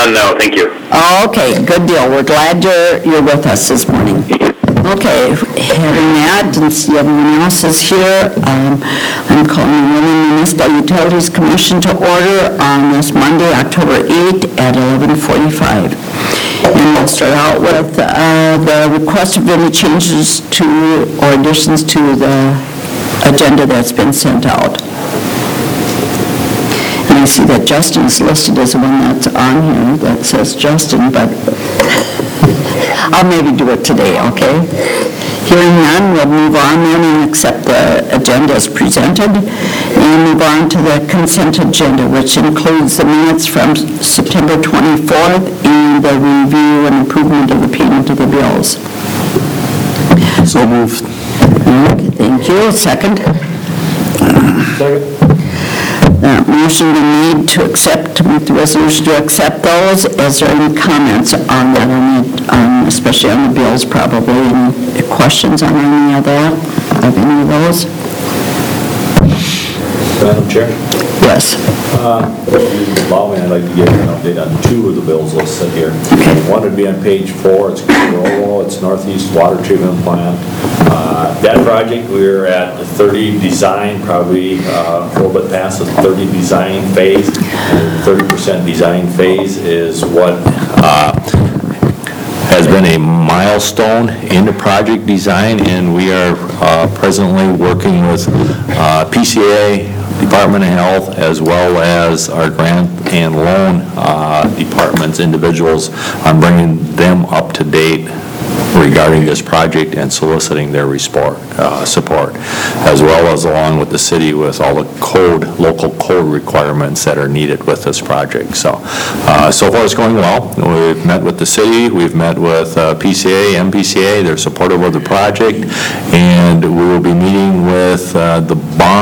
None, no, thank you. Oh, okay, good deal. We're glad you're with us this morning. Okay, having that, and see everyone else is here, I'm calling the Wheeling Municipal Utilities Commission to order on this Monday, October 8th at 11:45. And we'll start out with the request of any changes to or additions to the agenda that's been sent out. And I see that Justin's listed as the one that's on here that says Justin, but I'll maybe do it today, okay? Hearing none, we'll move on then and accept the agenda as presented and move on to the consent agenda, which includes the minutes from September 24th and the review and improvement of the payment of the bills. So moved. Okay, thank you. Second? Second. Motion been made to accept, with the resolution to accept those. Is there any comments on that, especially on the bills probably? Any questions on any of that, of any of those? Madam Chair? Yes. If you allow me, I'd like to give you an update on two of the bills listed here. Okay. One would be on page 4, it's Corolla, it's Northeast Water Treatment Plant. That project, we're at the 30 design, probably a little bit past the 30 design phase. And 30% design phase is what has been a milestone in the project design, and we are presently working with PCA, Department of Health, as well as our grant and loan departments, individuals, on bringing them up to date regarding this project and soliciting their support, as well as along with the city with all the local code requirements that are needed with this project. So far it's going well. We've met with the city, we've met with PCA, MPCA, they're supportive of the project, and we will be meeting with the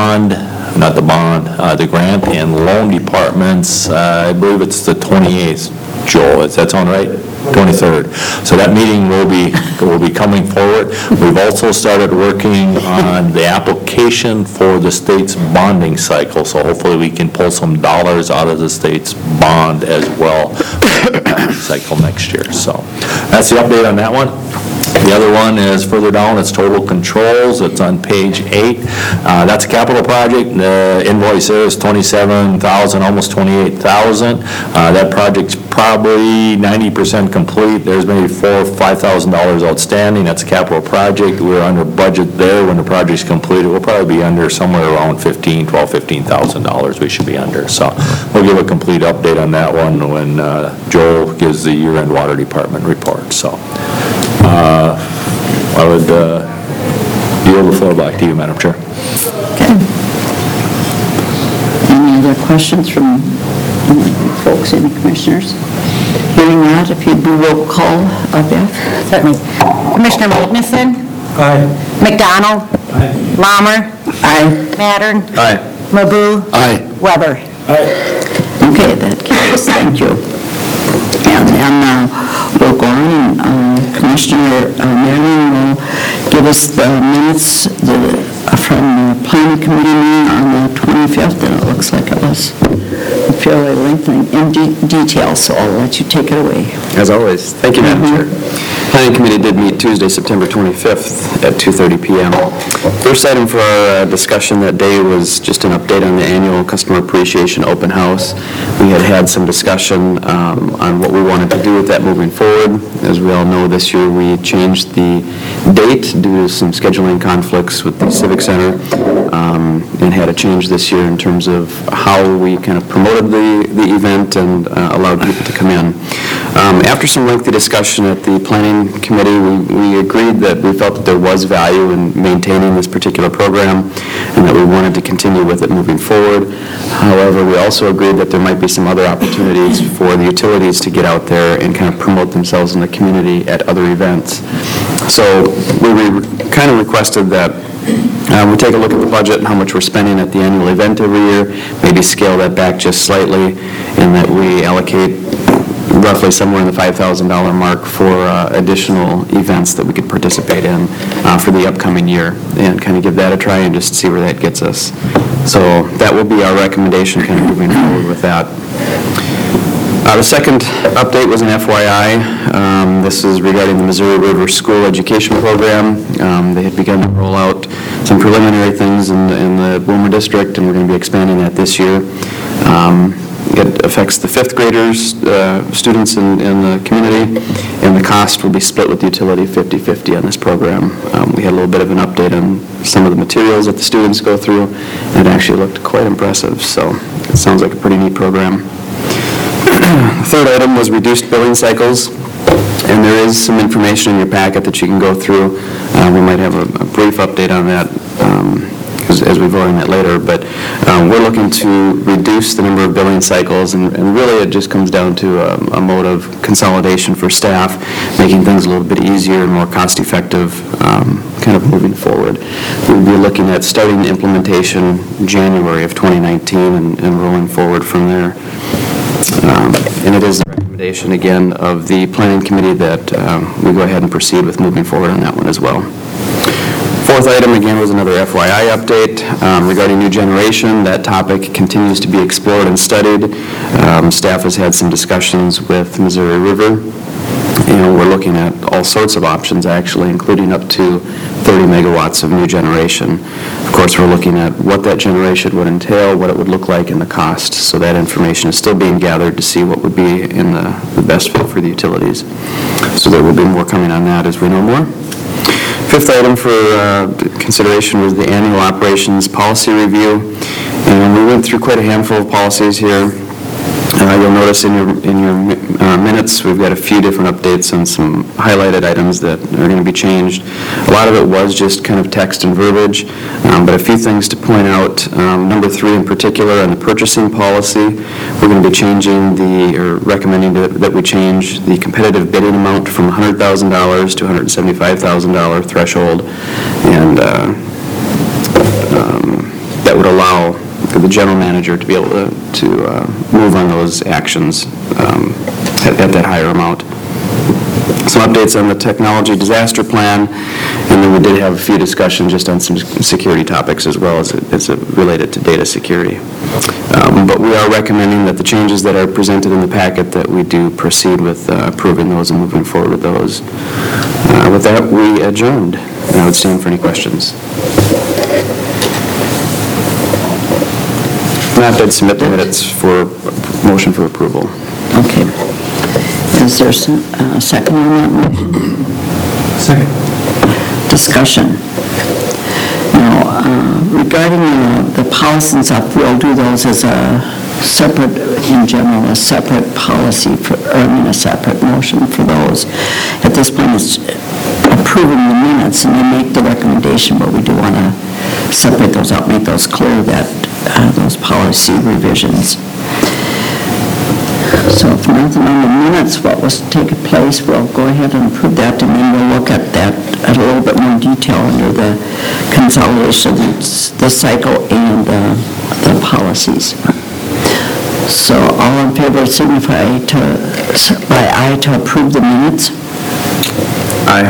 grant and loan departments, I believe it's the 28th, Joel, does that sound right? 23rd. So that meeting will be coming forward. We've also started working on the application for the state's bonding cycle, so hopefully we can pull some dollars out of the state's bond as well cycle next year. So that's the update on that one. The other one is further down, it's total controls, it's on page 8. That's a capital project, the invoice there is $27,000, almost $28,000. That project's probably 90% complete, there's maybe $4,000 or $5,000 outstanding, that's a capital project. We're under budget there. When the project's completed, we'll probably be under somewhere around $15,000 we should be under. So we'll give a complete update on that one when Joel gives the year-end water department report. So I would yield the floor back to you, Madam Chair. Okay. Any other questions from any folks, any commissioners? Hearing that, if you'd do roll call, Beth? Certainly. Commissioner Magnuson? Aye. McDonald? Aye. Lammer? Aye. Mattern? Aye. Mabu? Aye. Weber? Okay, that carries, thank you. And then we'll go on, Commissioner Marion will give us the minutes from the planning committee meeting on the 25th, and it looks like it was fairly lengthy in detail, so I'll let you take it away. As always. Thank you, Madam Chair. Planning Committee did meet Tuesday, September 25th at 2:30 p.m. First item for our discussion that day was just an update on the annual Customer Appreciation Open House. We had some discussion on what we wanted to do with that moving forward. As we all know, this year we changed the date due to some scheduling conflicts with the Civic Center, and had a change this year in terms of how we kind of promoted the event and allowed people to come in. After some lengthy discussion at the Planning Committee, we agreed that we felt that there was value in maintaining this particular program and that we wanted to continue with it moving forward. However, we also agreed that there might be some other opportunities for the utilities to get out there and kind of promote themselves in the community at other events. So we kind of requested that we take a look at the budget and how much we're spending at the annual event every year, maybe scale that back just slightly, and that we allocate roughly somewhere in the $5,000 mark for additional events that we could participate in for the upcoming year, and kind of give that a try and just see where that gets us. So that will be our recommendation kind of moving forward with that. The second update was an FYI. This is regarding the Missouri River School Education Program. They had begun to roll out some preliminary things in the Wilmer District, and we're going to be expanding that this year. It affects the fifth graders, students in the community, and the cost will be split with the utility 50-50 on this program. We had a little bit of an update on some of the materials that the students go through, and it actually looked quite impressive, so it sounds like a pretty neat program. The third item was reduced billing cycles, and there is some information in your packet that you can go through. We might have a brief update on that as we vote on that later, but we're looking to reduce the number of billing cycles, and really it just comes down to a mode of consolidation for staff, making things a little bit easier and more cost-effective, kind of moving forward. We'll be looking at starting the implementation January of 2019 and rolling forward from there. And it is the recommendation, again, of the planning committee that we go ahead and proceed with moving forward on that one as well. Fourth item, again, was another FYI update regarding new generation. That topic continues to be explored and studied. Staff has had some discussions with Missouri River, and we're looking at all sorts of options, actually, including up to 30 megawatts of new generation. Of course, we're looking at what that generation would entail, what it would look like, and the cost. So that information is still being gathered to see what would be in the best fit for the utilities. So there will be more coming on that as we know more. Fifth item for consideration was the annual operations policy review. And we went through quite a handful of policies here. You'll notice in your minutes, we've got a few different updates on some highlighted items that are going to be changed. A lot of it was just kind of text and verbiage, but a few things to point out. Number 3 in particular, on the purchasing policy, we're going to be changing or recommending that we change the competitive bidding amount from $100,000 to $175,000 threshold, and that would allow the general manager to be able to move on those actions at that higher amount. Some updates on the technology disaster plan, and then we did have a few discussions just on some security topics as well as it related to data security. But we are recommending that the changes that are presented in the packet that we do proceed with approving those and moving forward with those. With that, we adjourned, and I would stand for any questions. Not to submit the minutes for motion for approval. Okay. Is there a second on that motion? Second. Discussion. Now, regarding the policy and stuff, we'll do those as a separate, in general, a separate policy, a separate motion for those. At this point, it's approving the minutes, and they make the recommendation, but we do want to separate those out, make those clear, that those policy revisions. So if nothing on the minutes, what was taking place, we'll go ahead and approve that, and then we'll look at that at a little bit more detail under the consolidation of the cycle and the policies. So all in favor signify by aye to approve the minutes. Aye.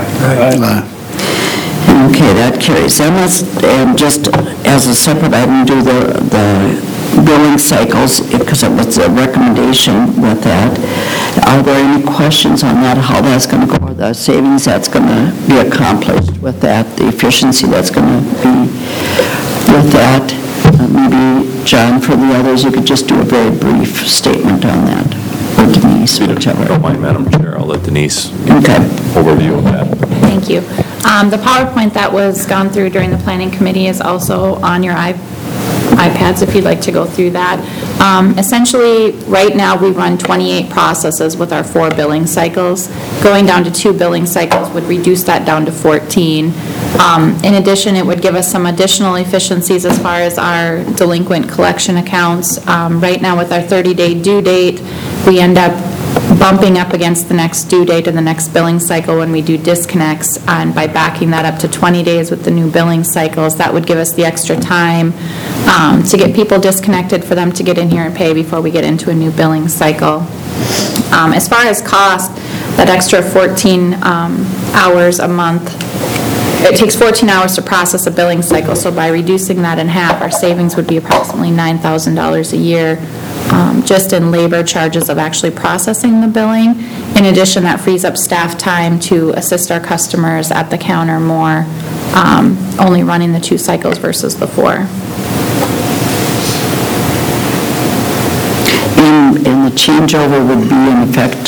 Okay, that carries. Then let's, just as a separate item, do the billing cycles, because it was a recommendation with that. Are there any questions on that, how that's going to go, or the savings that's going to be accomplished with that, the efficiency that's going to be with that? Maybe, John, for the others, you could just do a very brief statement on that, or Denise, whichever. I don't mind, Madam Chair. I'll let Denise Okay. overview of that. Thank you. The PowerPoint that was gone through during the planning committee is also on your iPads if you'd like to go through that. Essentially, right now we run 28 processes with our 4 billing cycles. Going down to 2 billing cycles would reduce that down to 14. In addition, it would give us some additional efficiencies as far as our delinquent collection accounts. Right now with our 30-day due date, we end up bumping up against the next due date in the next billing cycle when we do disconnects, and by backing that up to 20 days with the new billing cycles, that would give us the extra time to get people disconnected for them to get in here and pay before we get into a new billing cycle. As far as cost, that extra 14 hours a month, it takes 14 hours to process a billing cycle, so by reducing that in half, our savings would be approximately $9,000 a year just in labor charges of actually processing the billing. In addition, that frees up staff time to assist our customers at the counter more, only running the 2 cycles versus the 4. And the changeover would be in effect?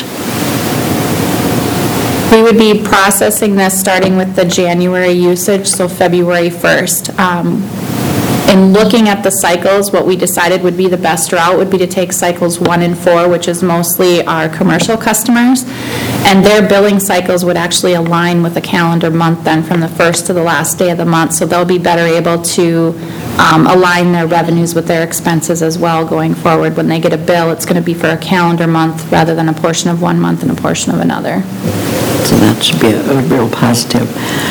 We would be processing this starting with the January usage, so February 1st. In looking at the cycles, what we decided would be the best route would be to take cycles 1 and 4, which is mostly our commercial customers, and their billing cycles would actually align with the calendar month then from the first to the last day of the month, so they'll be better able to align their revenues with their expenses as well going forward. When they get a bill, it's going to be for a calendar month rather than a portion of one month and a portion of another. So that should be a real positive.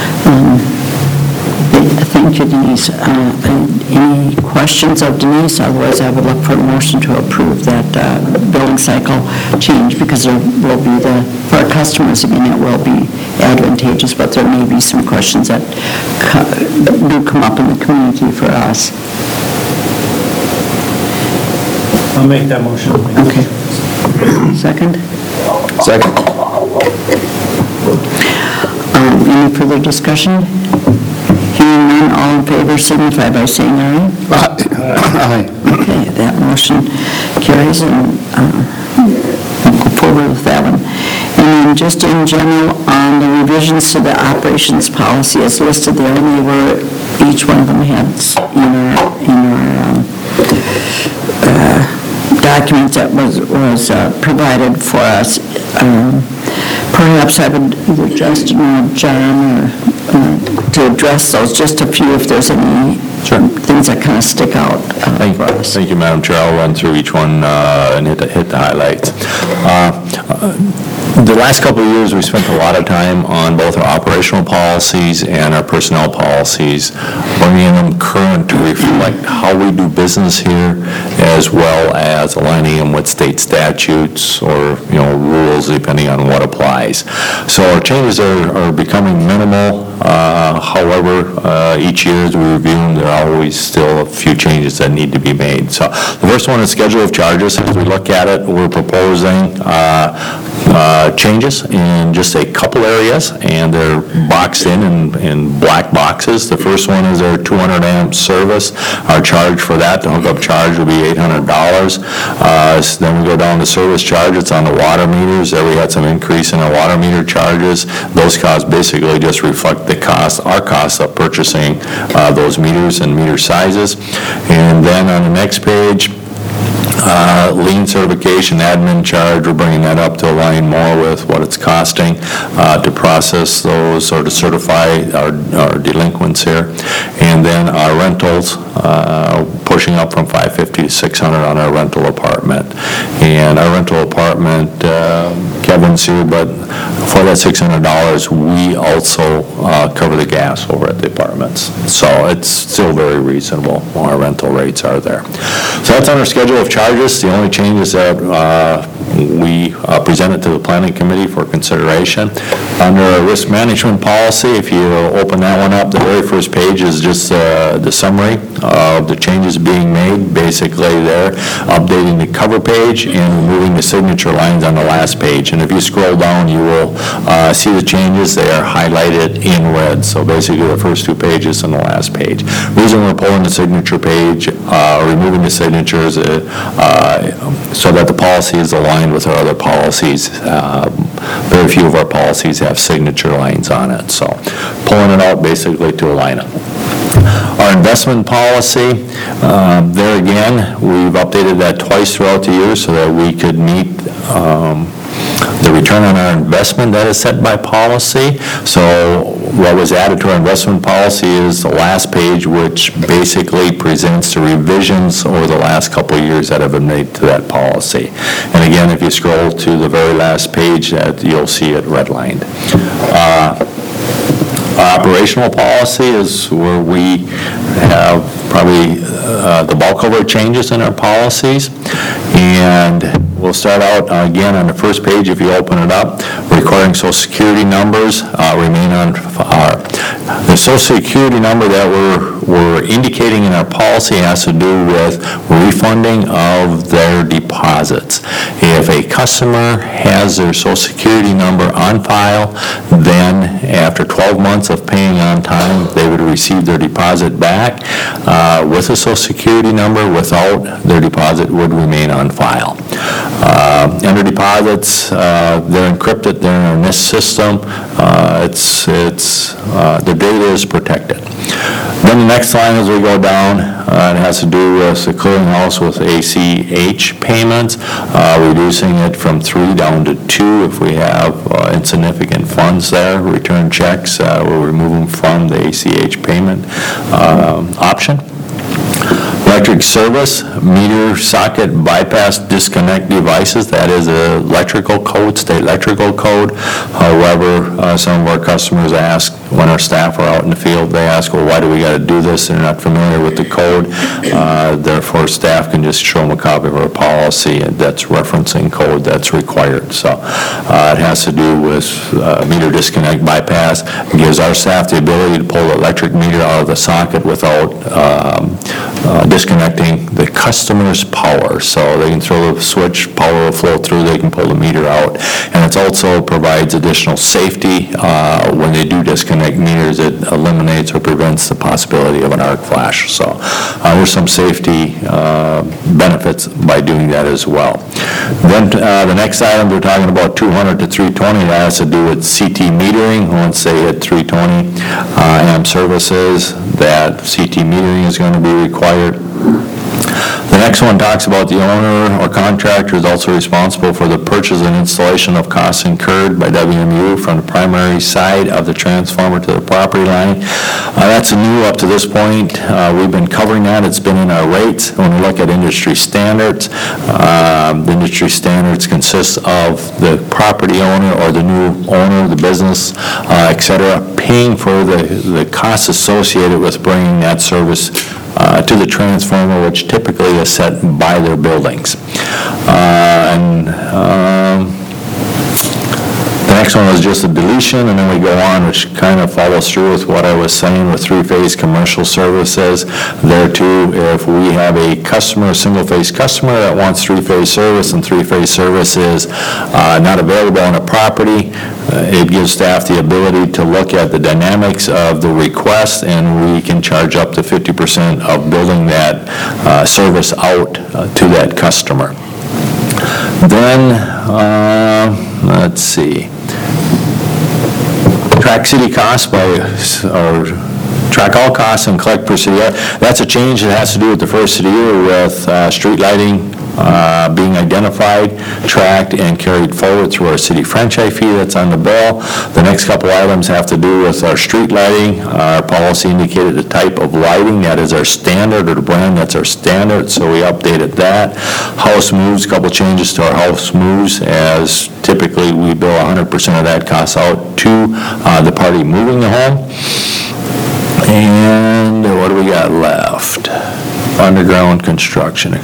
Thank you, Denise. Any questions of Denise? Otherwise, I would look for a motion to approve that billing cycle change, because there will be for our customers, again, it will be advantageous, but there may be some questions that do come up in the community for us. I'll make that motion. Okay. Second? Second. Any further discussion? Hearing none, all in favor signify by saying aye. Aye. Okay, that motion carries, and we'll go forward with that one. And then just in general, on the revisions to the operations policy as listed there, and they were, each one of them had in our document that was provided for us. Perhaps I would either Justin or John to address those, just a few if there's any things that kind of stick out for us. Thank you, Madam Chair. I'll run through each one and hit the highlights. The last couple of years, we spent a lot of time on both our operational policies and our personnel policies, bringing them current to reflect how we do business here, as well as aligning them with state statutes or, rules, depending on what applies. So our changes are becoming minimal. However, each year as we review them, there are always still a few changes that need to be made. So the first one is schedule of charges. As we look at it, we're proposing changes in just a couple areas, and they're boxed in black boxes. The first one is our 200 amp service. Our charge for that, the hookup charge, will be $800. Then we go down to service charge. It's on the water meters. There we had some increase in our water meter charges. Those costs basically just reflect the our costs of purchasing those meters and meter sizes. And then on the next page, lien certification admin charge, we're bringing that up to align more with what it's costing to process those or to certify our delinquents here. And then our rentals, pushing up from $550 to $600 on our rental apartment. And our rental apartment, Kevin's here, but for that $600, we also cover the gas over at the apartments. So it's still very reasonable what our rental rates are there. So that's on our schedule of charges. The only changes that we presented to the planning committee for consideration. Under our risk management policy, if you open that one up, the very first page is just the summary of the changes being made. Basically, they're updating the cover page and removing the signature lines on the last page. And if you scroll down, you will see the changes. They are highlighted in red. So basically, the first 2 pages and the last page. The reason we're pulling the signature page, removing the signatures, so that the policy is aligned with our other policies. Very few of our policies have signature lines on it, so pulling it out basically to align it. Our investment policy, there again, we've updated that twice throughout the year so that we could meet the return on our investment that is set by policy. So what was added to our investment policy is the last page, which basically presents the revisions over the last couple of years that have been made to that policy. And again, if you scroll to the very last page, you'll see it redlined. Our operational policy is where we have probably the bulk of our changes in our policies. And we'll start out again on the first page. If you open it up, recording Social Security numbers remain on the Social Security number that we're indicating in our policy has to do with refunding of their deposits. If a customer has their Social Security number on file, then after 12 months of paying on time, they would receive their deposit back with a Social Security number. Without, their deposit would remain on file. Under deposits, they're encrypted, they're in our NIST system. The data is protected. Then the next line as we go down, it has to do with the clearinghouse with ACH payments, reducing it from 3 down to 2 if we have insignificant funds there. Return checks, we'll remove them from the ACH payment option. Electric service, meter socket bypass disconnect devices, that is a electrical code, state electrical code. However, some of our customers ask, when our staff are out in the field, they ask, well, why do we got to do this? They're not familiar with the code. Therefore, staff can just show them a copy of our policy that's referencing code that's required. So it has to do with meter disconnect bypass. It gives our staff the ability to pull the electric meter out of the socket without disconnecting the customer's power. So they can throw the switch, power will flow through, they can pull the meter out. And it also provides additional safety when they do disconnect meters. It eliminates or prevents the possibility of an arc flash. So there's some safety benefits by doing that as well. Then the next item, we're talking about 200 to 320. That has to do with CT metering. Once they hit 320 amp services, that CT metering is going to be required. The next one talks about the owner or contractor is also responsible for the purchase and installation of costs incurred by WMU from the primary side of the transformer to the property line. That's new up to this point. We've been covering that. It's been in our rates. When we look at industry standards, the industry standards consist of the property owner or the new owner, the business, et cetera, paying for the costs associated with bringing that service to the transformer, which typically is set by their buildings. The next one was just a deletion, and then we go on, which kind of follows through with what I was saying with three-phase commercial services. There too, if we have a customer, a single-phase customer that wants three-phase service, and three-phase service is not available on a property, it gives staff the ability to look at the dynamics of the request, and we can charge up to 50% of building that service out to that customer. Then, let's see. Track city costs or track all costs and collect per city. That's a change that has to do with the first of the year with street lighting being identified, tracked, and carried forward through our city franchise fee that's on the bill. The next couple items have to do with our street lighting. Our policy indicated the type of lighting that is our standard, or the brand that's our standard, so we updated that. House moves, a couple changes to our house moves, as typically we bill 100% of that cost out to the party moving the home. And what do we got left? Underground construction.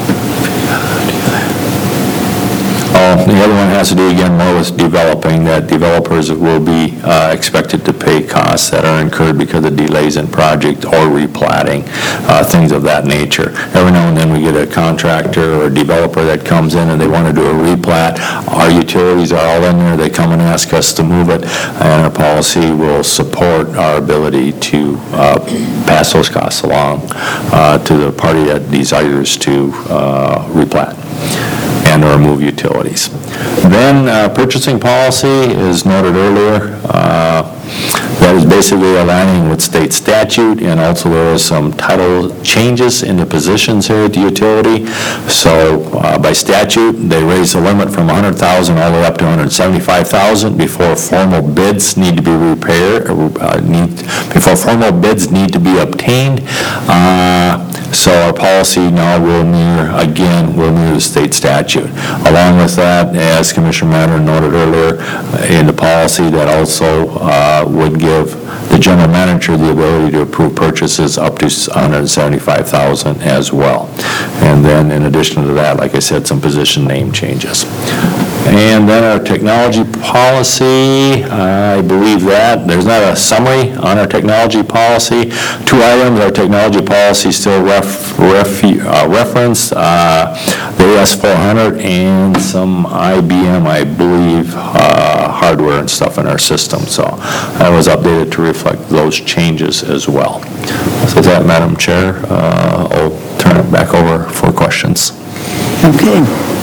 The other one has to do again more with developing, that developers will be expected to pay costs that are incurred because of delays in project or replatting, things of that nature. Every now and then we get a contractor or a developer that comes in and they want to do a replat. Our utilities are all in there. They come and ask us to move it, and our policy will support our ability to pass those costs along to the party that desires to replat and or move utilities. Then purchasing policy is noted earlier. That is basically aligning with state statute, and also there is some title changes in the positions here at the utility. So by statute, they raise the limit from $100,000 all the way up to $175,000 before formal bids need to be before formal bids need to be obtained. So our policy now will mirror the state statute. Along with that, as Commissioner Matter noted earlier, in the policy that also would give the general manager the ability to approve purchases up to $175,000 as well. And then in addition to that, like I said, some position name changes. And then our technology policy, I believe that, there's not a summary on our technology policy. 2 items, our technology policy still referenced, the AS400 and some IBM, I believe, hardware and stuff in our system. So that was updated to reflect those changes as well. So with that, Madam Chair, I'll turn it back over for questions. Okay.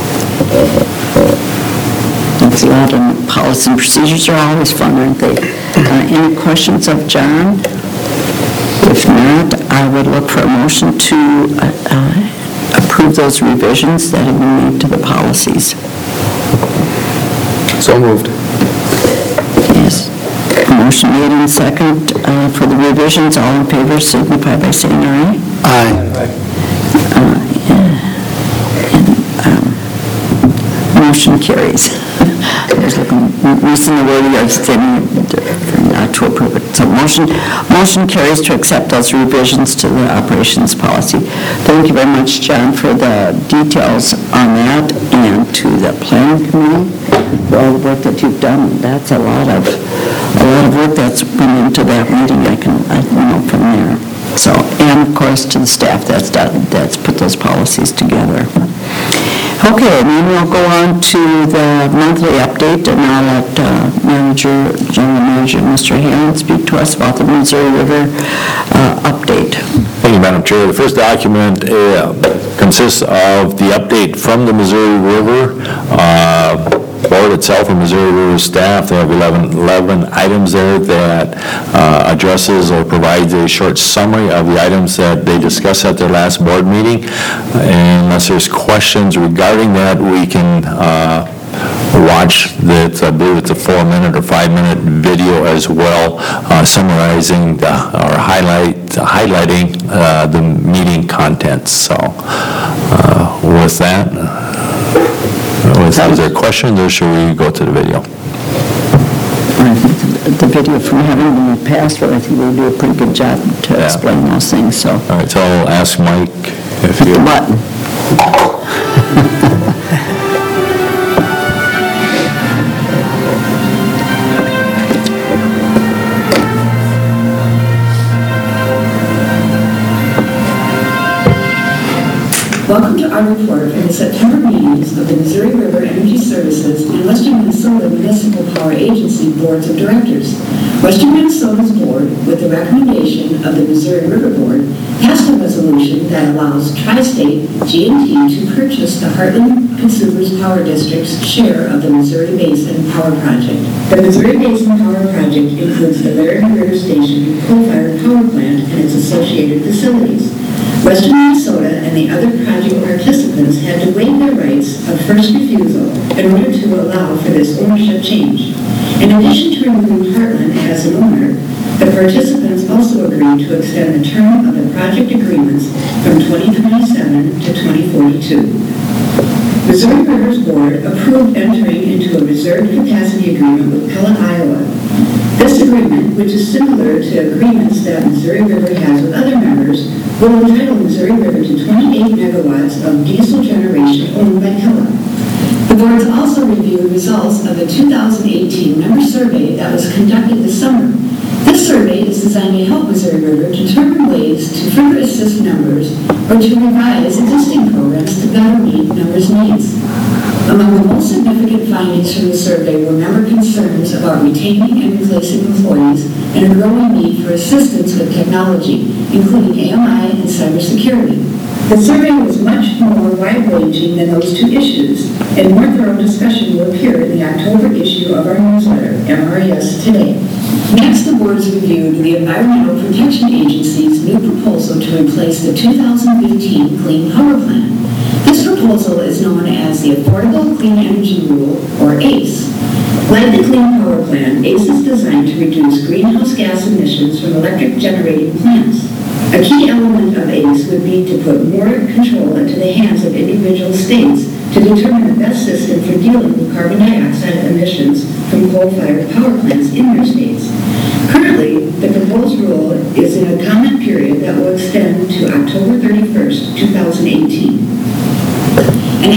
Thanks a lot. And policy and procedures are always fun, aren't they? Any questions of John? If not, I would look for a motion to approve those revisions that have been made to the policies. So moved. Yes. A motion made and second for the revisions. All in favor signify by saying aye. Aye. Motion carries. I was missing the word you're saying not to approve it. So motion carries to accept those revisions to the operations policy. Thank you very much, John, for the details on that, and to the planning committee for all the work that you've done. That's a lot of work that's went into that meeting. I know from there. So, and of course to the staff that's put those policies together. Okay, and then we'll go on to the monthly update, and I'll let General Manager Mr. Hannon speak to us about the Missouri River update. Thank you, Madam Chair. The first document consists of the update from the Missouri River Board itself and Missouri River staff. They have 11 items there that addresses or provides a short summary of the items that they discussed at their last board meeting. And unless there's questions regarding that, we can watch that. I believe it's a 4-minute or 5-minute video as well, summarizing or highlighting the meeting contents. So with that, is there questions, or should we go to the video? I think the video from having been passed, but I think we'll do a pretty good job to explain those things. So. All right, so I'll ask Mike if Hit you... the button. Welcome to our report for the September meetings of the Missouri River Energy Services and Western Minnesota Municipal Power Agency Boards of Directors. Western Minnesota's board, with the recommendation of the Missouri River Board, passed a resolution that allows Tri-State G&T to purchase the Heartland Consumers Power District's share of the Missouri Basin Power Project. The Missouri Basin Power Project includes the Laramie River Station coal-fired power plant and its associated facilities. Western Minnesota and the other project participants had to waive their rights of first refusal in order to allow for this ownership change. In addition to removing Heartland as an owner, the participants also agreed to extend the term of the project agreements from 2027 to 2042. Missouri River's Board approved entering into a reserved capacity agreement with Pella, Iowa. This agreement, which is similar to agreements that Missouri River has with other members, will entitle Missouri River to 28 megawatts of diesel generation owned by Pella. The boards also reviewed results of the 2018 member survey that was conducted this summer. This survey is designed to help Missouri River determine ways to further assist members or to revise existing programs to better meet members' needs. Among the most significant findings from the survey were member concerns about retaining and replacing employees and a growing need for assistance with technology, including AMI and cybersecurity. The survey was much more wide-ranging than those two issues, and more thorough discussion will appear in the October issue of our newsletter, MRES Today. Next, the boards reviewed the Environmental Protection Agency's new proposal to replace the 2015 Clean Power Plan. This proposal is known as the Affordable Clean Energy Rule, or ACE. Like the Clean Power Plan, ACE is designed to reduce greenhouse gas emissions from electric generating plants. A key element of ACE would be to put more control into the hands of individual states to determine the best system for dealing with carbon dioxide emissions from coal-fired power plants in their states. Currently, the proposed rule is in a comment period that will extend to October 31st, 2018. An action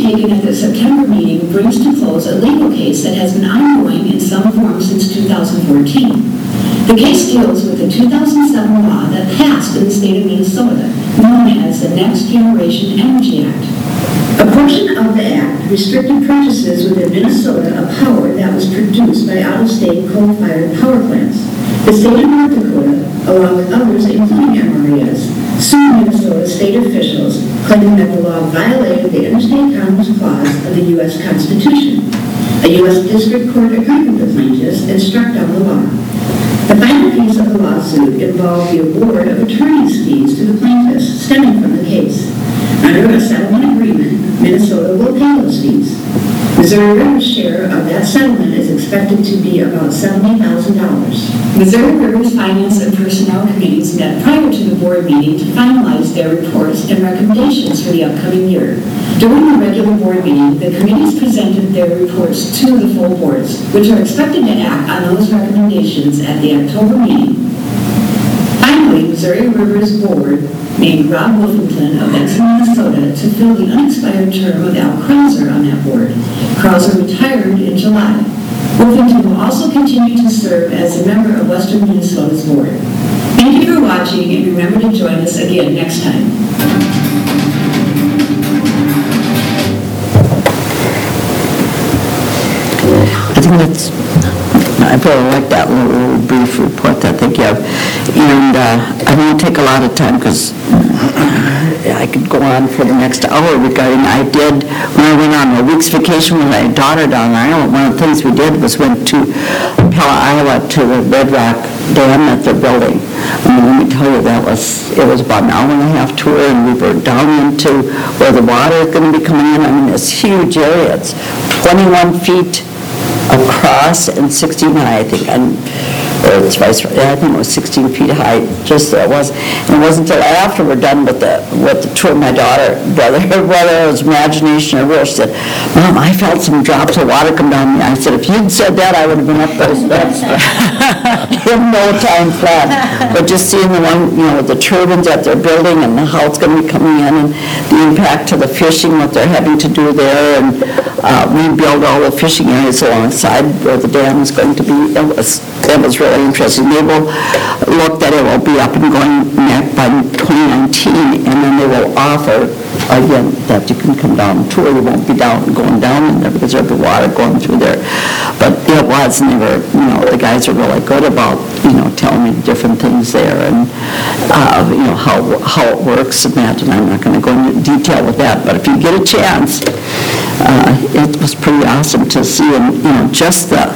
taken at the September meeting brings to close a legal case that has been ongoing in some form since 2014. The case deals with the 2007 law that passed in the state of Minnesota, known as the Next Generation Energy Act. A portion of the act restricted purchases within Minnesota of power that was produced by out-of-state coal-fired power plants. The state of North Dakota, along with others, including MRES, sued Minnesota state officials, claiming that the law violated the Interstate Commerce Clause of the U.S. Constitution. A U.S. District Court agreed with the plaintiffs and struck down the law. The final piece of the lawsuit involved the award of attorney's fees to the plaintiffs stemming from the case. Under a settlement agreement, Minnesota will pay those fees. Missouri River's share of that settlement is expected to be about $70,000. Missouri River's Finance and Personnel Committees met prior to the board meeting to finalize their reports and recommendations for the upcoming year. During the regular board meeting, the committees presented their reports to the full boards, which are expected to act on those recommendations at the October meeting. Finally, Missouri River's board named Rob Wolfington of Benson, Minnesota, to fill the unexpired term of Al Krauser on that board. Krauser retired in July. Wolfington will also continue to serve as a member of Western Minnesota's board. Thank you for watching, and remember to join us again next time. I think that's, I really like that little brief report that they give. And I won't take a lot of time because I could go on for the next hour regarding, I did, when I went on a week's vacation with my daughter down in Iowa, one of the things we did was went to Pella, Iowa to the Red Rock Dam that they're building. I mean, let me tell you, it was about an hour and a half tour, and we were down into where the water is going to be coming in. I mean, this huge area. It's 21 feet across and 16 high, I think, or it's vice versa. I think it was 16 feet high, just it was. And it wasn't until after we're done with the tour, my daughter, whether it was imagination or real, she said, "Mom, I felt some drops of water come down me." I said, "If you'd said that, I would have been up those steps." In no time flat. But just seeing the one, the turbines that they're building and how it's going to be coming in and the impact to the fishing, what they're having to do there, and rebuild all the fishing areas alongside where the dam is going to be. It was really interesting. They will look that it will be up and going by 2019, and then they will offer, again, that you can come down and tour. You won't be going down in there because there'll be water going through there. But it was, and they were, the guys are really good about, telling me different things there and, how it works and that, and I'm not going to go into detail with that, but if you get a chance, it was pretty awesome to see, and, just the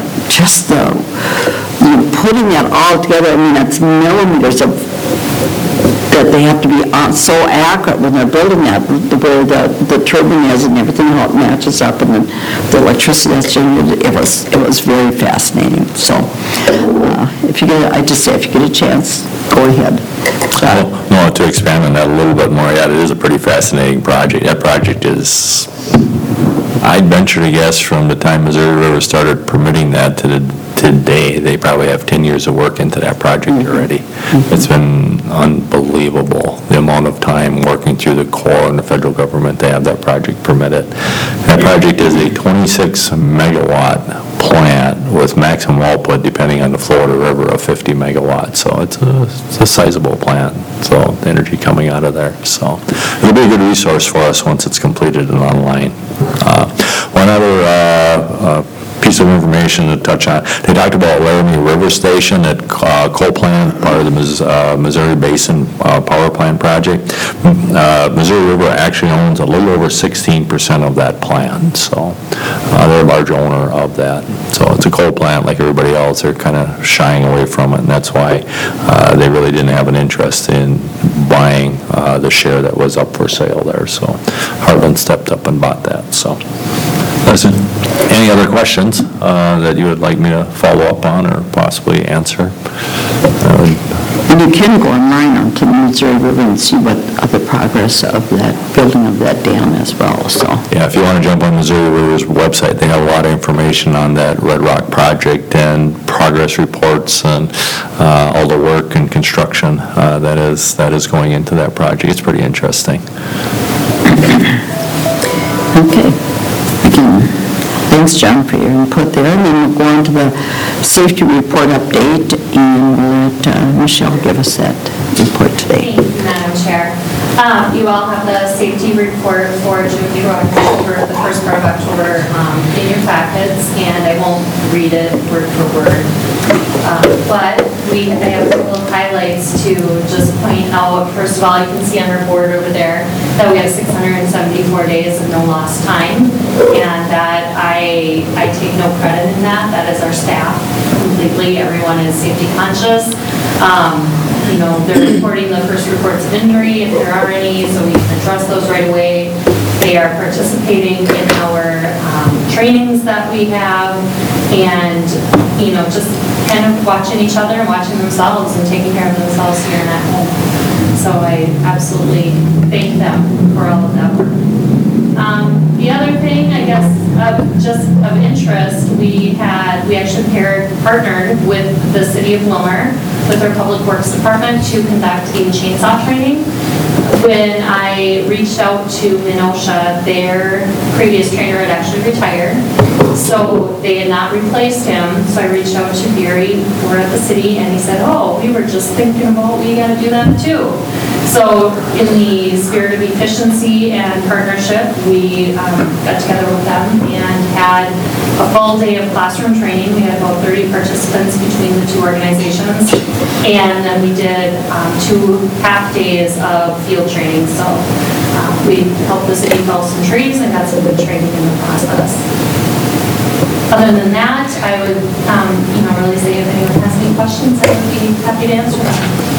putting that all together. I mean, it's millimeters of that they have to be so accurate when they're building that, where the turbine is and everything, how it matches up, and then the electricity that's generated. It was very fascinating. So, if you get a chance, go ahead. No, to expand on that a little bit more, yeah, it is a pretty fascinating project. That project is, I'd venture to guess, from the time Missouri River started permitting that to today, they probably have 10 years of work into that project already. It's been unbelievable, the amount of time working through the Corps and the federal government to have that project permitted. That project is a 26 megawatt plant with maximum output, depending on the flow of the river, of 50 megawatts. So it's a sizable plant, so the energy coming out of there. So it'll be a good resource for us once it's completed and online. One other piece of information to touch on, they talked about Laramie River Station at coal plant, part of the Missouri Basin Power Plant project. Missouri River actually owns a little over 16% of that plant, so they're a large owner of that. So it's a coal plant like everybody else. They're kind of shying away from it, and that's why they really didn't have an interest in buying the share that was up for sale there. So Heartland stepped up and bought that. So, listen, any other questions that you would like me to follow up on or possibly answer? And you can go online onto the Missouri River and see what the progress of that building of that dam as well. So yeah, if you want to jump on Missouri River's website, they have a lot of information on that Red Rock project and progress reports and all the work and construction that is going into that project. It's pretty interesting. Okay. Again, thanks, John, for your input there. And then we'll go on to the safety report update, and we'll let Michelle give us that report today. Thank you, Madam Chair. You all have the safety report for June through October, the first part of October, in your packets, and I won't read it word for word. But I have a couple of highlights to just point out. First of all, you can see on our board over there that we have 674 days of no lost time, and that I take no credit in that. That is our staff completely. Everyone is safety conscious. You know, they're reporting the first reports of injury, if there are any, so we can address those right away. They are participating in our trainings that we have, and, you know, just kind of watching each other and watching themselves and taking care of themselves here and at home. So I absolutely thank them for all of that work. The other thing, I guess, just of interest, we actually partnered with the City of Willmar, with our Public Works Department, to conduct a chainsaw training. When I reached out to Minosha, their previous trainer had actually retired, so they had not replaced him. So I reached out to Gary, we're at the city, and he said, oh, we were just thinking about, we got to do that too. So in the spirit of efficiency and partnership, we got together with them and had a full day of classroom training. We had about 30 participants between the two organizations, and then we did 2 half days of field training. So we helped the city fell some trees and got some good training in the process. Other than that, I would really say if anyone has any questions, I would be happy to answer them.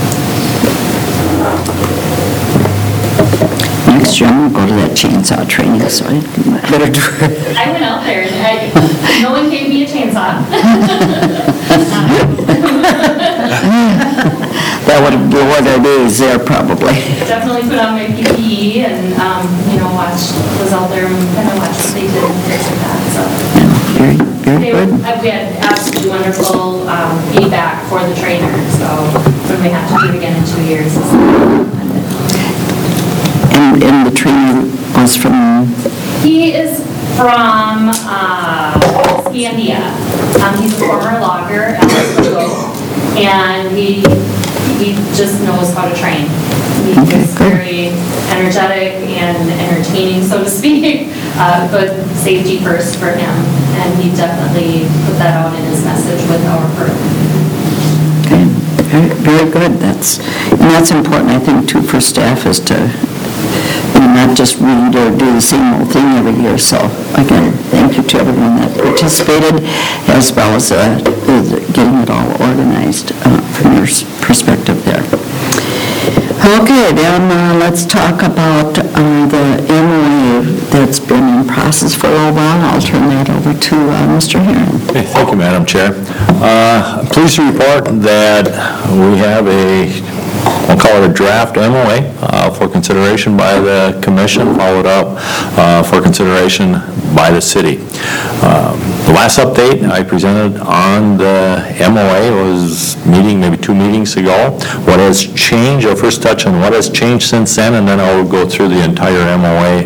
Next year, I'm going to go to that chainsaw training, so I better do it. I went out there and no one gave me a chainsaw. That would be what our days there, probably. Definitely put on my PPE and, was out there and kind of watched what they did and things like that, so. Very, very good. We had absolutely wonderful feedback for the trainer, so when we have to do it again in 2 years. And the trainer was from? He is from Scandia. He's a former logger, Alice Legault, and he just knows how to train. He's very energetic and entertaining, so to speak, but safety first for him, and he definitely put that out in his message with our program. Okay, very, very good. That's important, I think, too, for staff, is to not just read or do the same old thing every year. So again, thank you to everyone that participated, as well as getting it all organized from your perspective there. Okay, then let's talk about the MOA that's been in process for a little while. I'll turn that over to Mr. Herron. Okay, thank you, Madam Chair. Pleased to report that we have we'll call it a draft MOA for consideration by the commission, followed up for consideration by the city. The last update I presented on the MOA was maybe 2 meetings ago. What has changed, I'll first touch on what has changed since then, and then I'll go through the entire MOA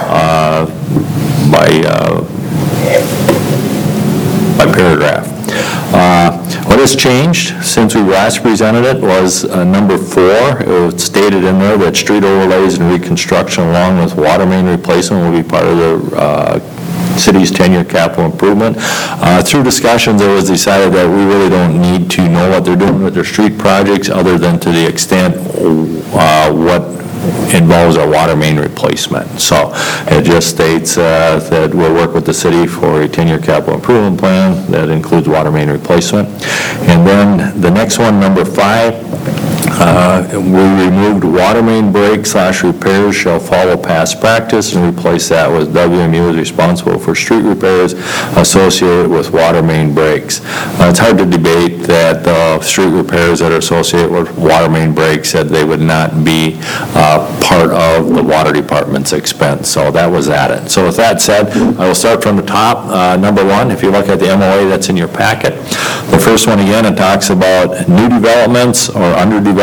by paragraph. What has changed since we last presented it was number 4. It stated in there that street overlays and reconstruction along with water main replacement will be part of the city's 10-year capital improvement. Through discussions, it was decided that we really don't need to know what they're doing with their street projects, other than to the extent what involves a water main replacement. So it just states that we'll work with the city for a 10-year capital improvement plan that includes water main replacement. And then the next one, number 5, we removed water main break/repairs shall follow past practice, and replace that with WMU is responsible for street repairs associated with water main breaks. It's hard to debate that the street repairs that are associated with water main breaks, that they would not be part of the water department's expense. So that was added. So with that said, I will start from the top. Number 1, if you look at the MOA that's in your packet, the first one again, it talks about new developments or underdeveloped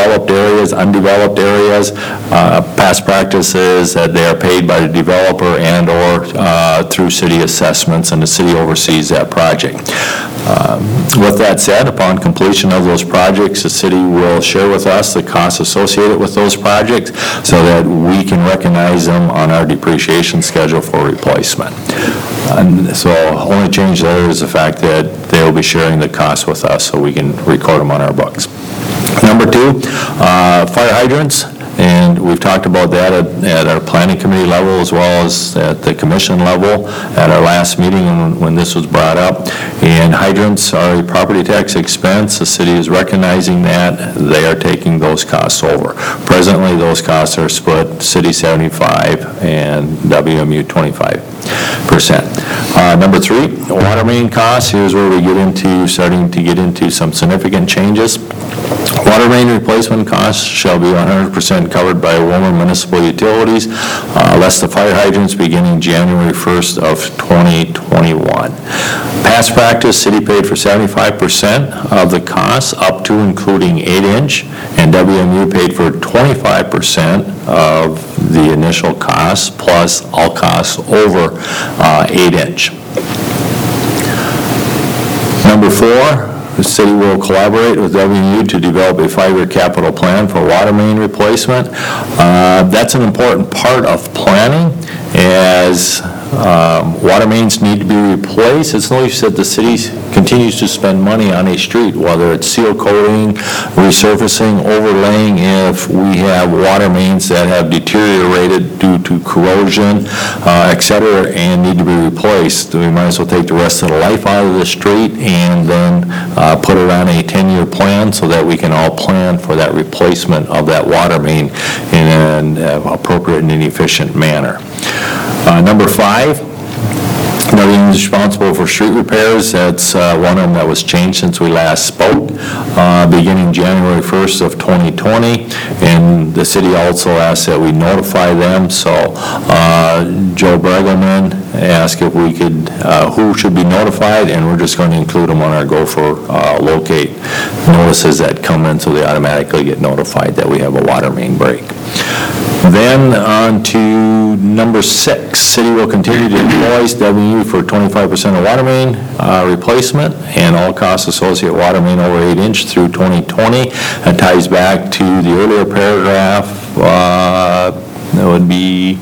developed areas, undeveloped areas. Past practice is that they are paid by the developer and/or through city assessments, and the city oversees that project. With that said, upon completion of those projects, the city will share with us the costs associated with those projects so that we can recognize them on our depreciation schedule for replacement. And so only change there is the fact that they will be sharing the costs with us so we can record them on our books. Number two, fire hydrants. And we've talked about that at our planning committee level as well as at the commission level at our last meeting when this was brought up. And hydrants are a property tax expense. The city is recognizing that. They are taking those costs over. Presently, those costs are split city 75 and WMU 25%. Number three, water main costs. Here's where we starting to get into some significant changes. Water main replacement costs shall be 100% covered by Willmar Municipal Utilities, less the fire hydrants beginning January 1st of 2021. Past practice, city paid for 75% of the costs up to including 8-inch, and WMU paid for 25% of the initial costs plus all costs over 8-inch. Number four, the city will collaborate with WMU to develop a 5-year capital plan for water main replacement. That's an important part of planning as water mains need to be replaced. It's no use that the city continues to spend money on a street, whether it's seal coating, resurfacing, overlaying, if we have water mains that have deteriorated due to corrosion, et cetera, and need to be replaced. We might as well take the rest of the life out of the street and then put it on a 10-year plan so that we can all plan for that replacement of that water main in an appropriate and efficient manner. Number five, WMU is responsible for street repairs. That's one of them that was changed since we last spoke, beginning January 1st of 2020, and the city also asked that we notify them. So Joe Bregelman asked if we could, who should be notified, and we're just going to include them on our Gopher locate notices that come in, so they automatically get notified that we have a water main break. Then on to number 6, city will continue to invoice WMU for 25% of water main replacement and all costs associated with water main over 8-inch through 2020. That ties back to the earlier paragraph. That would be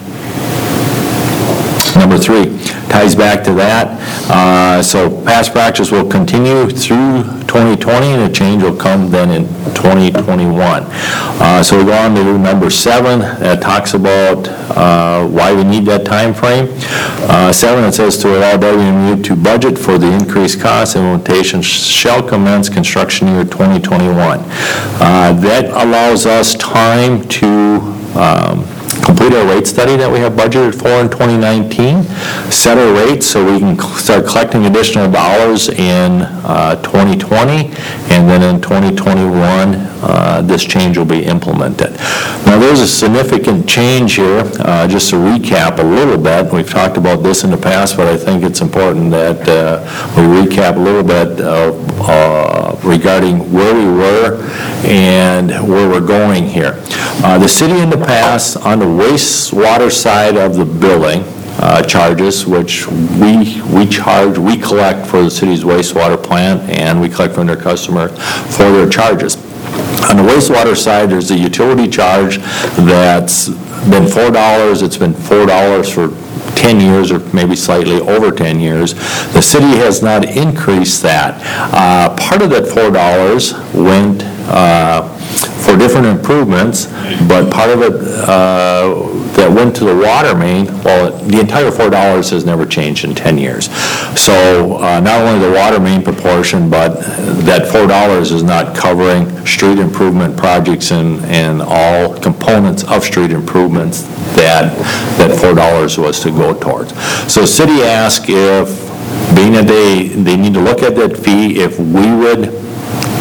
number 3, ties back to that. So past practice will continue through 2020, and a change will come then in 2021. So we go on to number 7, that talks about why we need that time frame. 7, it says to allow WMU to budget for the increased cost, implementation shall commence construction year 2021. That allows us time to complete our rate study that we have budgeted for in 2019, set our rates so we can start collecting additional dollars in 2020, and then in 2021, this change will be implemented. Now, there's a significant change here. Just to recap a little bit, we've talked about this in the past, but I think it's important that we recap a little bit regarding where we were and where we're going here. The city in the past, on the wastewater side of the billing, charges, which we collect for the city's wastewater plant, and we collect from their customers for their charges. On the wastewater side, there's a utility charge that's been $4. It's been $4 for 10 years, or maybe slightly over 10 years. The city has not increased that. Part of that $4 went for different improvements, but part of it that went to the water main, well, the entire $4 has never changed in 10 years. So not only the water main proportion, but that $4 is not covering street improvement projects and all components of street improvements that $4 was to go towards. So city asked if, being that they need to look at that fee, if we would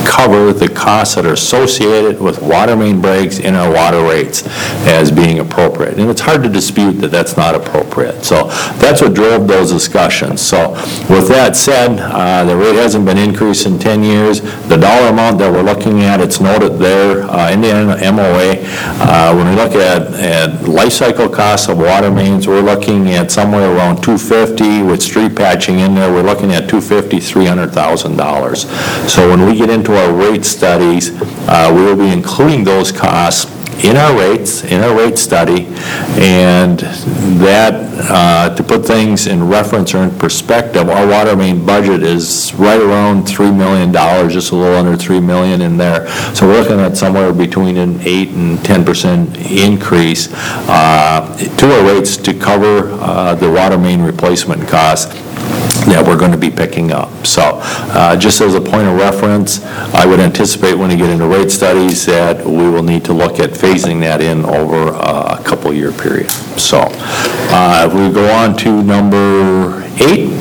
cover the costs that are associated with water main breaks in our water rates as being appropriate. And it's hard to dispute that that's not appropriate. So that's what drove those discussions. So with that said, the rate hasn't been increased in 10 years. The dollar amount that we're looking at, it's noted there in the MOA. When we look at life cycle costs of water mains, we're looking at somewhere around $250 with street patching in there. We're looking at $250,000, $300,000. So when we get into our rate studies, we will be including those costs in our rates, in our rate study, and that, to put things in reference or in perspective, our water main budget is right around $3 million, just a little under $3 million in there. So we're looking at somewhere between an 8 and 10% increase to our rates to cover the water main replacement costs that we're going to be picking up. So just as a point of reference, I would anticipate when we get into rate studies that we will need to look at phasing that in over a couple-year period. So if we go on to number 8,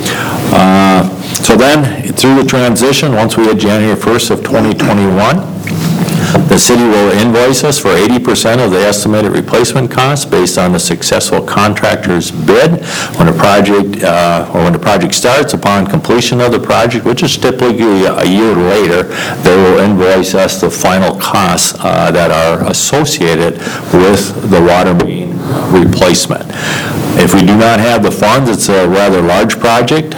so then through the transition, once we hit January 1st of 2021, the city will invoice us for 80% of the estimated replacement costs based on the successful contractor's bid. When a project, or when the project starts, upon completion of the project, which is typically a year later, they will invoice us the final costs that are associated with the water main replacement. If we do not have the funds, it's a rather large project,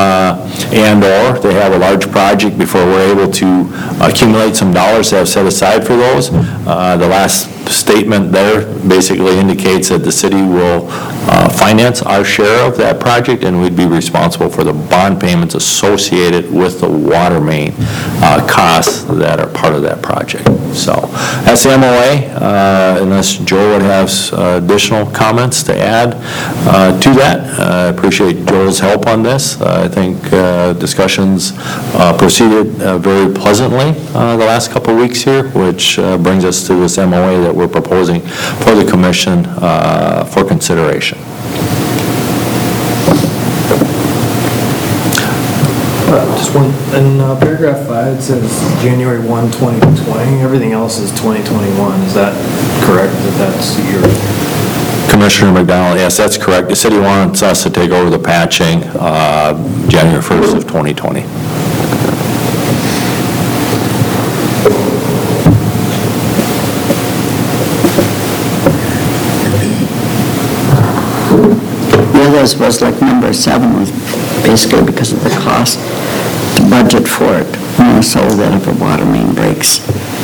and/or they have a large project before we're able to accumulate some dollars to have set aside for those. The last statement there basically indicates that the city will finance our share of that project, and we'd be responsible for the bond payments associated with the water main costs that are part of that project. So that's the MOA, unless Joel would have additional comments to add to that. I appreciate Joel's help on this. I think discussions proceeded very pleasantly the last couple of weeks here, which brings us to this MOA that we're proposing for the commission for consideration. Just one, in paragraph 5, it says January 1, 2020. Everything else is 2021. Is that correct, that that's your... Commissioner McDonald, yes, that's correct. The city wants us to take over the patching January 1st of 2020. The others was like number 7 was basically because of the cost to budget for it, more so that if a water main breaks.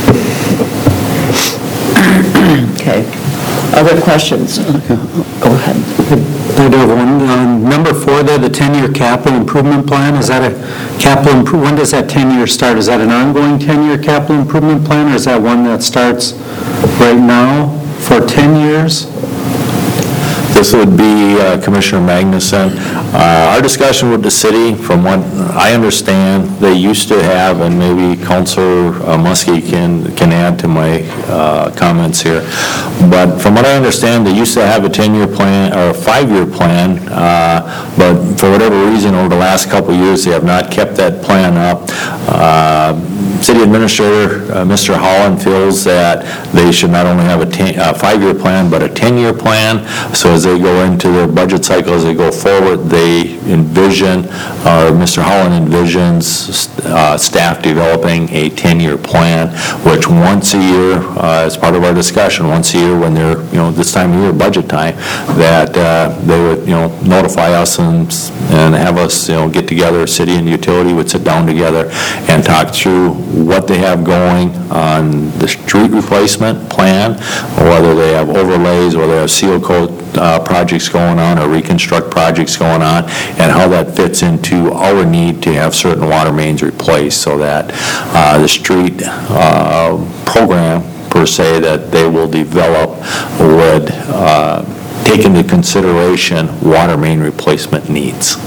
Okay. Other questions? Go ahead. I do have one. Number 4 there, the 10-year capital improvement plan, is that a capital, when does that 10-year start? Is that an ongoing 10-year capital improvement plan, or is that one that starts right now for 10 years? This would be Commissioner Magnuson. Our discussion with the city, from what I understand, they used to have, and maybe Councilor Muskie can add to my comments here, but from what I understand, they used to have a 10-year plan, or a 5-year plan, but for whatever reason, over the last couple of years, they have not kept that plan up. City Administrator, Mr. Holland, feels that they should not only have a 5-year plan, but a 10-year plan, so as they go into their budget cycle, as they go forward, they envision, or Mr. Holland envisions, staff developing a 10-year plan, which once a year, as part of our discussion, once a year when they're, this time of year, budget time, that they would, notify us and have us, get together, city and utility would sit down together and talk through what they have going on the street replacement plan, or whether they have overlays, whether they have seal coat projects going on or reconstruct projects going on, and how that fits into our need to have certain water mains replaced, so that the street program, per se, that they will develop would take into consideration water main replacement needs.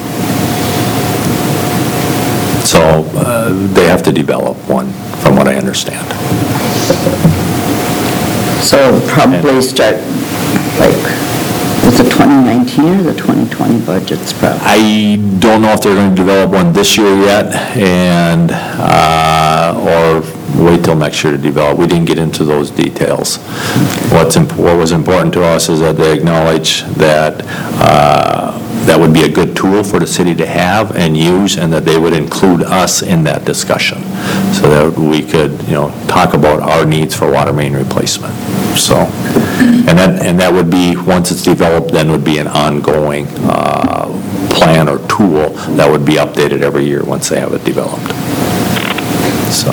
So they have to develop one, from what I understand. So probably start like Is it 2019 or the 2020 budgets, probably? I don't know if they're going to develop one this year yet, and, or wait till next year to develop. We didn't get into those details. What was important to us is that they acknowledge that that would be a good tool for the city to have and use, and that they would include us in that discussion, so that we could, talk about our needs for water main replacement. So, and that would be, once it's developed, then would be an ongoing plan or tool that would be updated every year once they have it developed. So.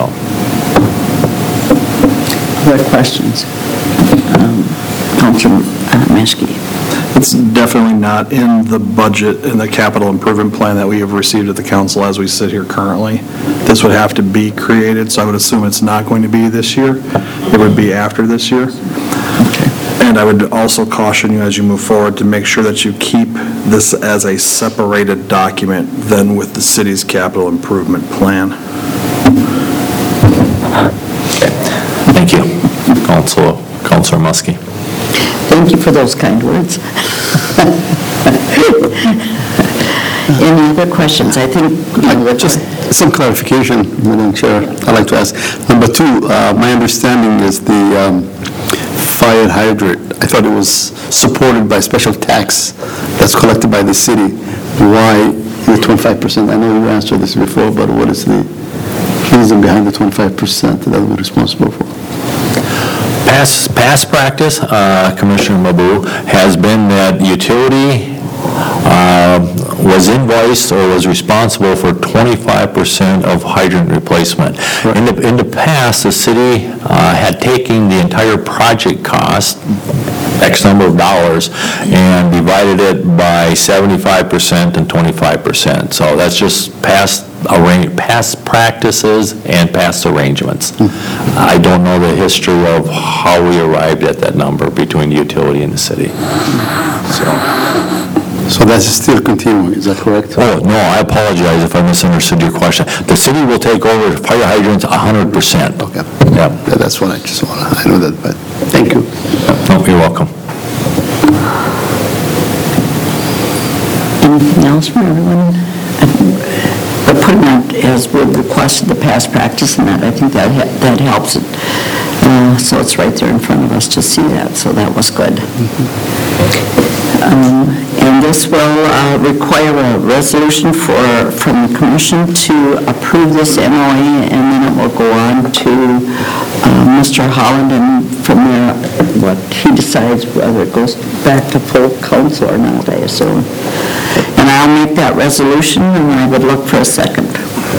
Other questions? Councilor Maskey. It's definitely not in the budget, in the capital improvement plan that we have received at the council as we sit here currently. This would have to be created, so I would assume it's not going to be this year. It would be after this year. And I would also caution you as you move forward to make sure that you keep this as a separated document than with the city's capital improvement plan. Thank you, Councilor Muskie. Thank you for those kind words. Any other questions? I think, just some clarification, Madam Chair, I'd like to ask. Number two, my understanding is the fire hydrant, I thought it was supported by special tax that's collected by the city. Why the 25%? I know you answered this before, but what is the reason behind the 25% that we're responsible for? Past practice, Commissioner Mabu, has been that utility was invoiced or was responsible for 25% of hydrant replacement. In the past, the city had taken the entire project cost, X number of dollars, and divided it by 75% and 25%. So that's just past practices and past arrangements. I don't know the history of how we arrived at that number between the utility and the city. So that's still continuing, is that correct? Oh, no, I apologize if I misunderstood your question. The city will take over fire hydrants 100%. Okay. Yeah. That's what I just want to, I know that, but thank you. No, you're welcome. anything else from everyone? But putting that as we requested the past practice and that, I think that helps it. So it's right there in front of us to see that, so that was good. And this will require a resolution from the commission to approve this MOA, and then it will go on to Mr. Holland, and from there, what he decides whether it goes back to full council or not, I assume. And I'll make that resolution, and I would look for a second.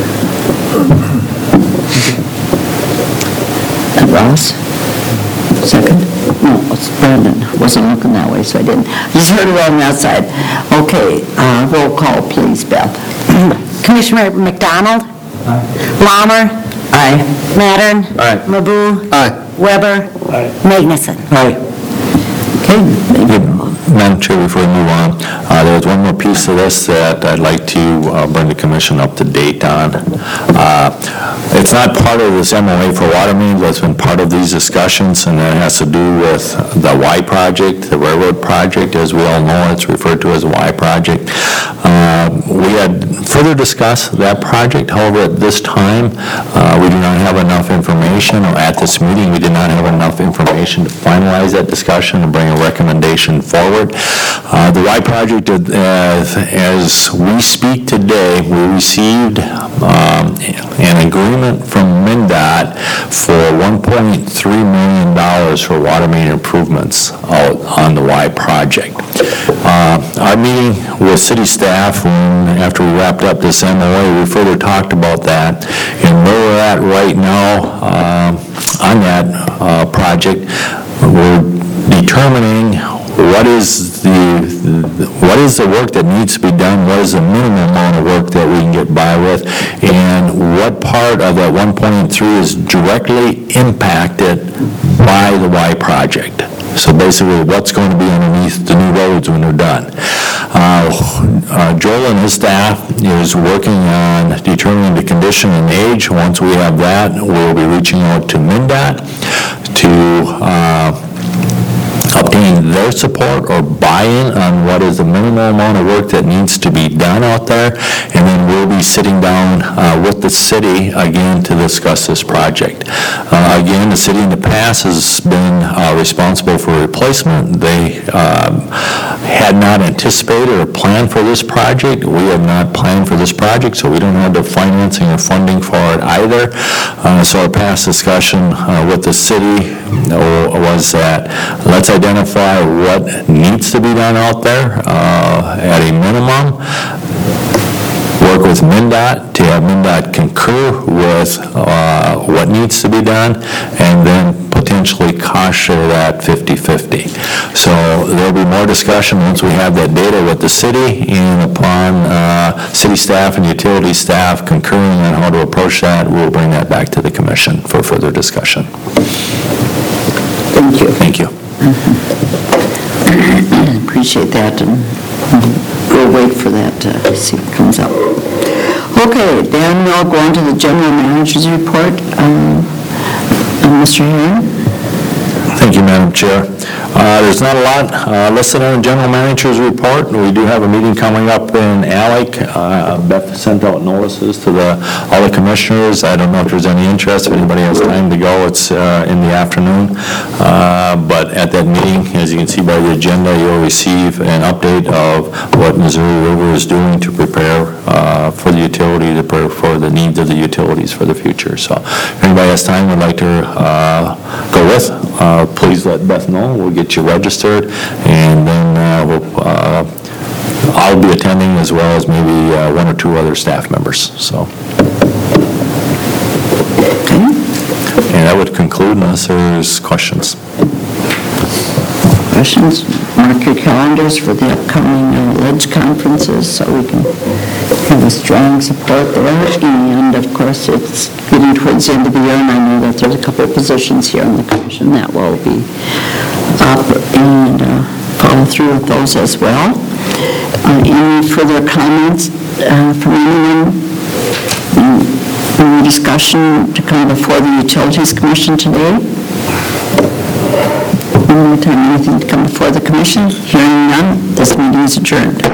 Ross? Second? No, it's Brandon. Wasn't looking that way, so I didn't. Just heard it on that side. Okay, roll call, please, Beth. Commissioner McDonald? Aye. Blammer? Aye. Mattern? Aye. Mabu? Aye. Weber? Aye. Magnuson? Aye. Okay, thank you. Madam Chair, before we move on, there's one more piece of this that I'd like to bring the commission up to date on. It's not part of this MOA for water mains, but it's been part of these discussions, and that has to do with the Y project, the railroad project. As we all know, it's referred to as the Y project. We had further discussed that project. However, at this time, we do not have enough information, or at this meeting, we did not have enough information to finalize that discussion and bring a recommendation forward. The Y project, as we speak today, we received an agreement from MnDOT for $1.3 million for water main improvements out on the Y project. Our meeting with city staff, after we wrapped up this MOA, we further talked about that, and where we're at right now on that project, we're determining what is the work that needs to be done, what is the minimum amount of work that we can get by with, and what part of that 1.3 is directly impacted by the Y project. So basically, what's going to be underneath the new roads when they're done. Joel and his staff is working on determining the condition and age. Once we have that, we'll be reaching out to MnDOT to obtain their support or buy-in on what is the minimum amount of work that needs to be done out there, and then we'll be sitting down with the city again to discuss this project. Again, the city in the past has been responsible for replacement. They had not anticipated or planned for this project. We have not planned for this project, so we don't have the financing or funding for it either. So our past discussion with the city was that let's identify what needs to be done out there at a minimum, work with MnDOT to have MnDOT concur with what needs to be done, and then potentially cost share that 50/50. So there'll be more discussion once we have that data with the city, and upon city staff and utility staff concurring on how to approach that, we'll bring that back to the commission for further discussion. Thank you. Thank you. Appreciate that, and we'll wait for that to see what comes up. Okay, then we'll go on to the general manager's report. Mr. Herron? Thank you, Madam Chair. There's not a lot listed on the general manager's report. We do have a meeting coming up in Alec. Beth sent out notices to all the commissioners. I don't know if there's any interest, if anybody has time to go. It's in the afternoon. But at that meeting, as you can see by the agenda, you'll receive an update of what Missouri River is doing to prepare for the utility, to prepare for the needs of the utilities for the future. So if anybody has time would like to go with, please let Beth know. We'll get you registered, and then I'll be attending, as well as maybe one or two other staff members. So, and that would conclude unless there's questions. Questions? Mark your calendars for the upcoming LEDGE conferences so we can have a strong support there. And of course, it's getting towards the end of the year, and I know that there's a couple of positions here on the commission that will be up, and follow through with those as well. Any further comments from anyone? Any discussion to come before the Utilities Commission today? One more time, anything to come before the commission? Hearing none, this meeting is adjourned.